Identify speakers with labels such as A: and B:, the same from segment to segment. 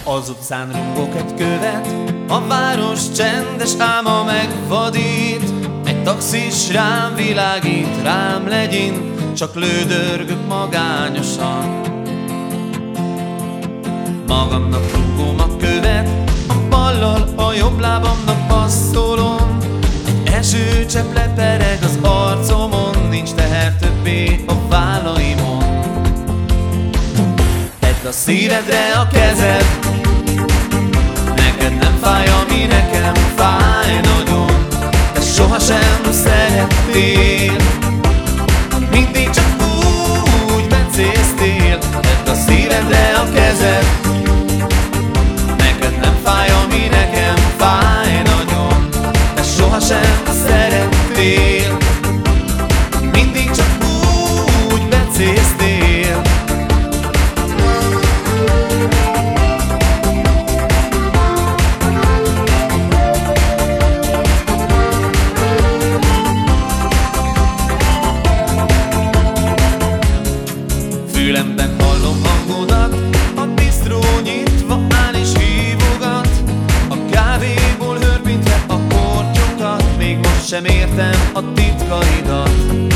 A: Az utcán rúgok egy követ, a város csendes álma megvadít. Egy taxis rám világít, rám legyint, csak lődörgök magányosan. Magamnak rúgom a követ, a ballal a jobb lábamnak passzolom. Egy esőcsepp lepereg az arcomon, nincs teher többé a vállaimon. Tedd a szívedre a kezed, neked nem fáj, ami nekem fáj nagyon. Te sohasem szerettél, mindig csak úgy becéztél. Tedd a szívedre a kezed, neked nem fáj, ami nekem fáj nagyon. Te sohasem szerettél, mindig csak úgy becéztél. Fülemben hallom hangodat, a bisztró nyitva áll és hívogat. A kávéból hörpintve a kortyokat, még most sem értem a titkaidat.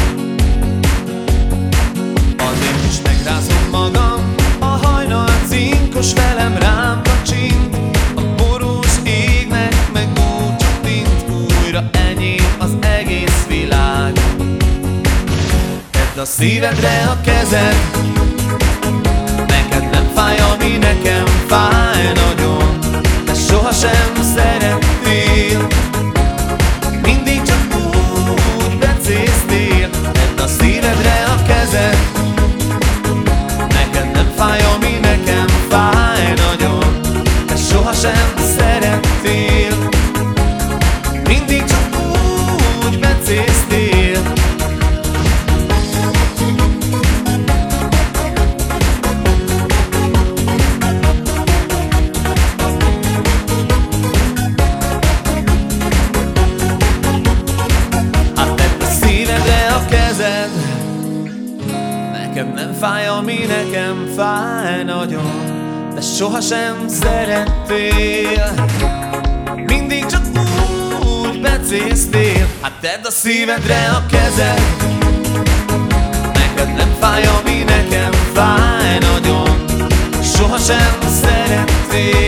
A: Azért is megrázom magam, a hajnal cinkos velem rám kacsint. A borús égnek meg úgy csatint, újra enyém az egész világ. Tedd a szívedre a kezed, neked nem fáj, ami nekem fáj nagyon. Te sohasem szerettél, mindig csak úgy becéztél. Tedd a szívedre a kezed, neked nem fáj, ami nekem fáj nagyon. Te sohasem szerettél, mindig csak úgy becéztél. Neked nem fáj, ami nekem fáj nagyon. De sohasem szerettél, mindig csak úgy becéztél. Hát tedd a szívedre a kezed, neked nem fáj, ami nekem fáj nagyon. Sohasem szerettél,